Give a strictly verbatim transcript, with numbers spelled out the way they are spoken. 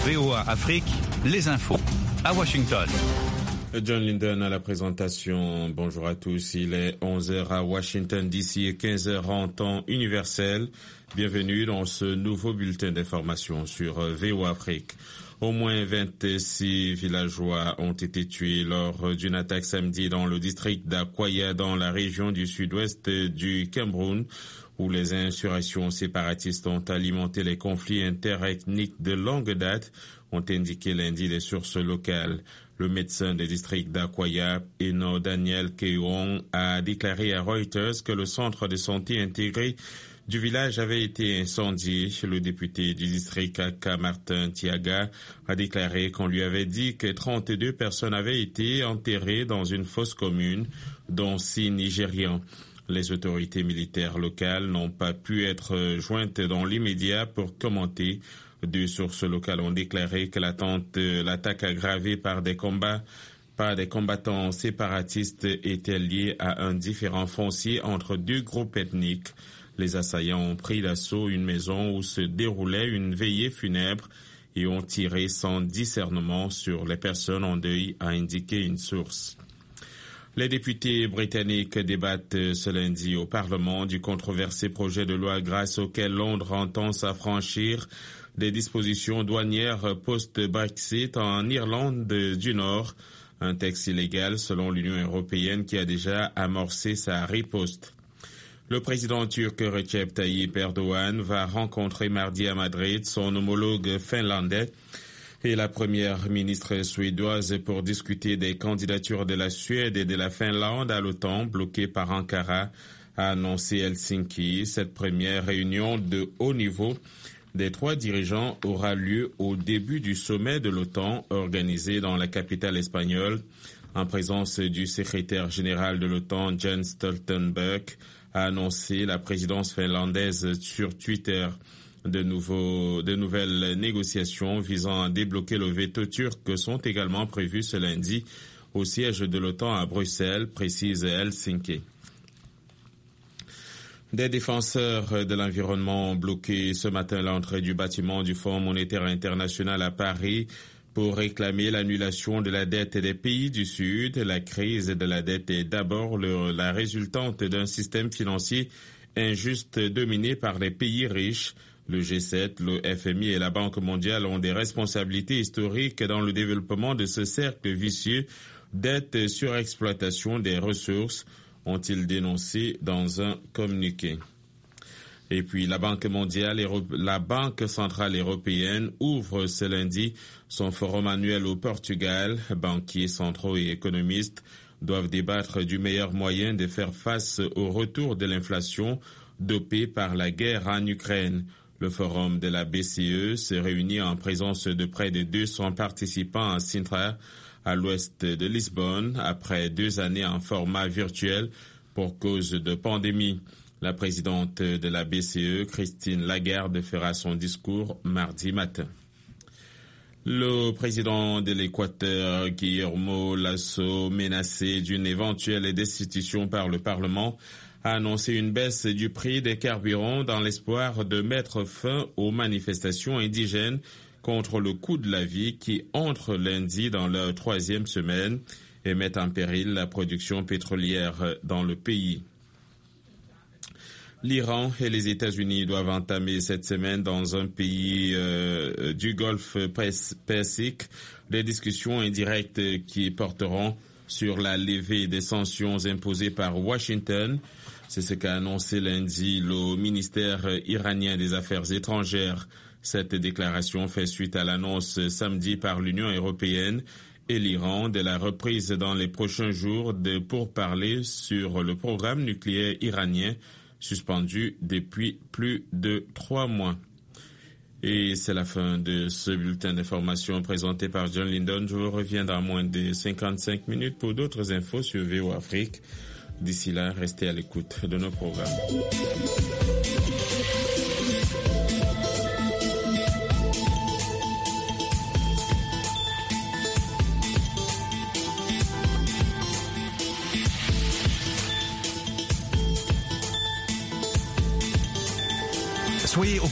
V O A Afrique, les infos à Washington. John Linden à la présentation. Bonjour à tous. Il est onze heures à Washington D C et quinze heures en temps universel. Bienvenue dans ce nouveau bulletin d'information sur V O A Afrique. Au moins vingt-six villageois ont été tués lors d'une attaque samedi dans le district d'Akwaya dans la région du sud-ouest du Cameroun, où les insurrections séparatistes ont alimenté les conflits interethniques de longue date, ont indiqué lundi les sources locales. Le médecin des districts d'Akwaya, Eno Daniel Keyong, a déclaré à Reuters que le centre de santé intégré du village avait été incendié. Le député du district Aka Martin Tiaga a déclaré qu'on lui avait dit que trente-deux personnes avaient été enterrées dans une fosse commune, dont six Nigérians. Les autorités militaires locales n'ont pas pu être jointes dans l'immédiat pour commenter. Deux sources locales ont déclaré que l'attente, l'attaque aggravée par des combats par des combattants séparatistes était liée à un différend foncier entre deux groupes ethniques. Les assaillants ont pris d'assaut une maison où se déroulait une veillée funèbre et ont tiré sans discernement sur les personnes en deuil, a indiqué une source. Les députés britanniques débattent ce lundi au Parlement du controversé projet de loi grâce auquel Londres entend s'affranchir des dispositions douanières post-Brexit en Irlande du Nord, un texte illégal selon l'Union européenne qui a déjà amorcé sa riposte. Le président turc Recep Tayyip Erdogan va rencontrer mardi à Madrid son homologue finlandais et la première ministre suédoise pour discuter des candidatures de la Suède et de la Finlande à l'OTAN bloquées par Ankara, a annoncé Helsinki. Cette première réunion de haut niveau des trois dirigeants aura lieu au début du sommet de l'OTAN organisé dans la capitale espagnole, en présence du secrétaire général de l'OTAN, Jens Stoltenberg, a annoncé la présidence finlandaise sur Twitter. De, nouveaux, de nouvelles négociations visant à débloquer le veto turc sont également prévues ce lundi au siège de l'OTAN à Bruxelles, précise Helsinki. Des défenseurs de l'environnement ont bloqué ce matin l'entrée du bâtiment du Fonds monétaire international à Paris pour réclamer l'annulation de la dette des pays du Sud. La crise de la dette est d'abord le, la résultante d'un système financier injuste dominé par les pays riches. Le G sept, le F M I et la Banque mondiale ont des responsabilités historiques dans le développement de ce cercle vicieux dette surexploitation des ressources, ont-ils dénoncé dans un communiqué. Et puis la Banque mondiale et la Banque centrale européenne ouvrent ce lundi son forum annuel au Portugal. Banquiers centraux et économistes doivent débattre du meilleur moyen de faire face au retour de l'inflation dopée par la guerre en Ukraine. Le forum de la B C E se réunit en présence de près de deux cents participants à Sintra, à l'ouest de Lisbonne, après deux années en format virtuel pour cause de pandémie. La présidente de la B C E, Christine Lagarde, fera son discours mardi matin. Le président de l'Équateur, Guillermo Lasso, menacé d'une éventuelle destitution par le Parlement, a annoncé une baisse du prix des carburants dans l'espoir de mettre fin aux manifestations indigènes contre le coût de la vie qui entrent lundi dans leur troisième semaine et mettent en péril la production pétrolière dans le pays. L'Iran et les États-Unis doivent entamer cette semaine dans un pays euh, du Golfe Persique des discussions indirectes qui porteront sur la levée des sanctions imposées par Washington. C'est ce qu'a annoncé lundi le ministère iranien des Affaires étrangères. Cette déclaration fait suite à l'annonce samedi par l'Union européenne et l'Iran de la reprise dans les prochains jours de pourparlers sur le programme nucléaire iranien suspendu depuis plus de trois mois. Et c'est la fin de ce bulletin d'information présenté par John Linden. Je vous reviens dans moins de cinquante-cinq minutes pour d'autres infos sur V O Afrique. D'ici là, restez à l'écoute de nos programmes. Soyez au